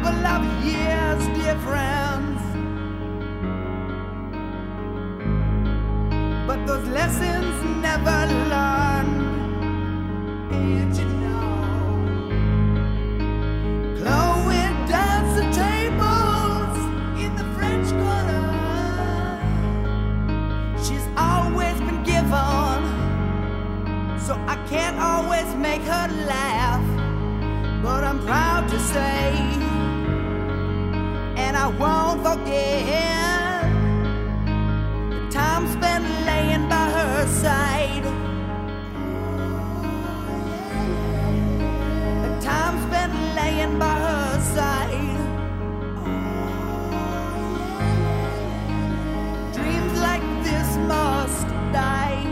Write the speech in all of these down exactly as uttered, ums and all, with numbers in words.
couple of years difference, but those lessons never learned. Did you know Chloe danced the tables in the French Quarter? She's always been given, so I can't always make her laugh. But I'm proud to say, and I won't forget, the time spent laying by her side. The time spent laying by her side. Dreams like this must die,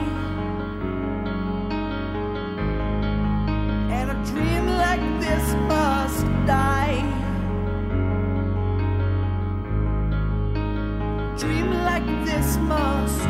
and a dream like this must die. Dream like this must.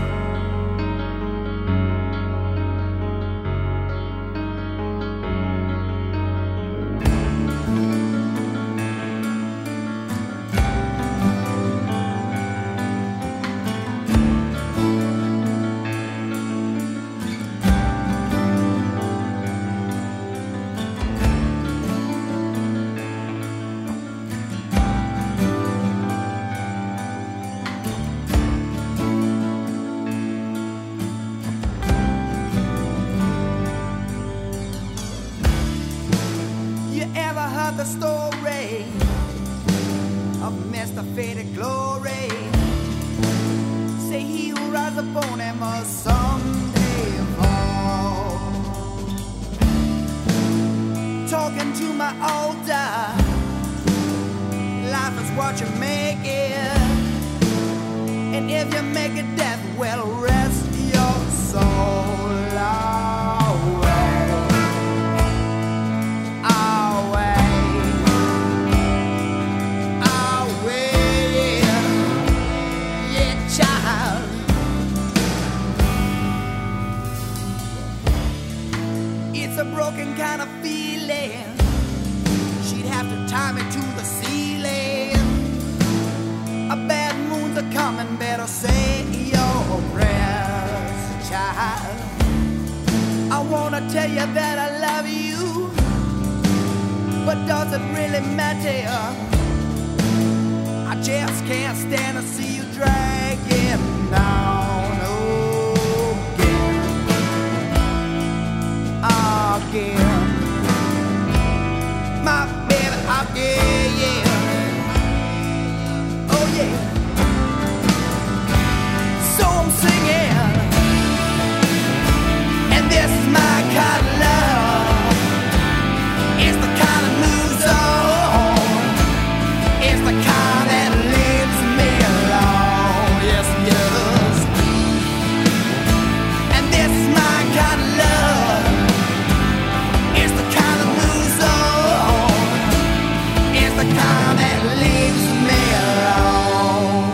The story of Mister Faded Glory. Say he who rises upon him must someday fall. Talking to my older, life is what you make it, and if you make it death, well, rest your soul. A broken kind of feeling. She'd have to tie me to the ceiling. A bad moon's a coming, better say your prayers, child. I wanna tell you that I love you, but does it really matter? I just can't stand to see you dragging down. Again, my baby, again, yeah. Oh yeah. So I'm singing, and this is my kind of love. It's the kind of moves on. It's the kind that leaves me alone. Yes, yes. And this is my kind of love. The kind that leaves me alone.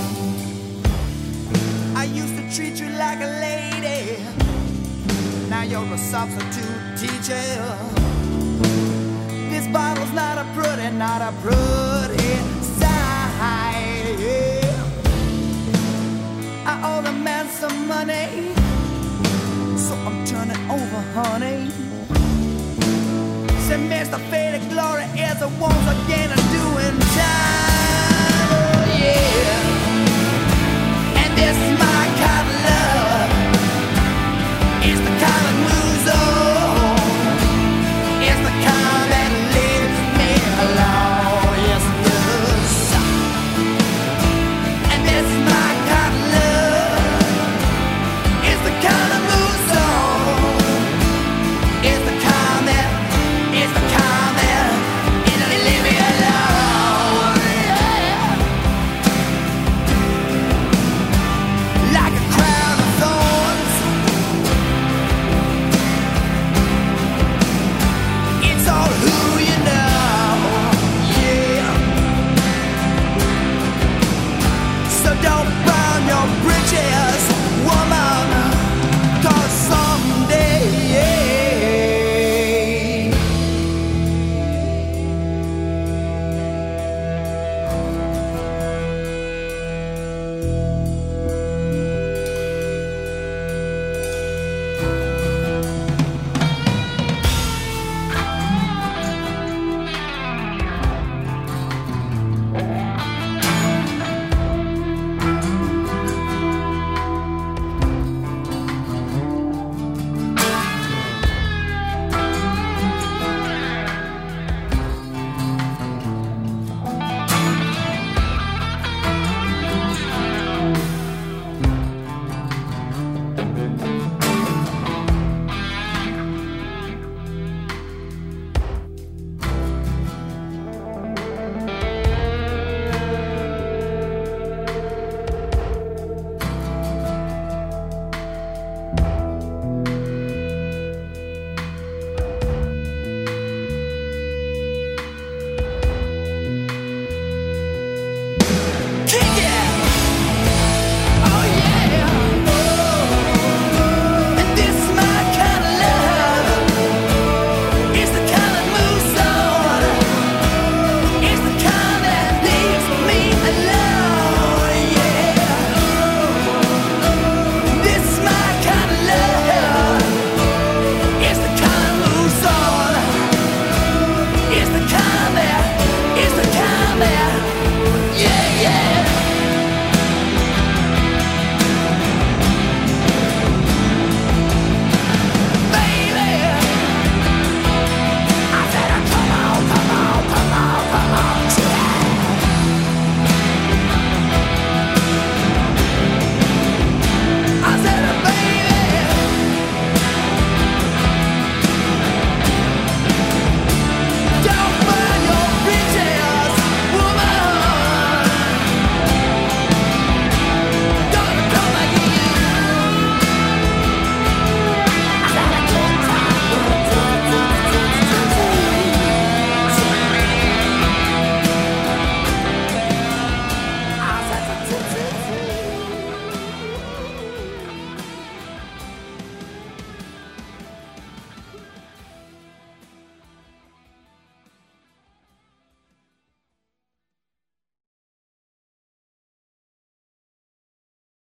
I used to treat you like a lady. Now you're a substitute teacher. This bottle's not a pretty, not a pretty sight. Yeah. I owe the man some money, so I'm turning over, honey. Mister Faded Glory is a once again to do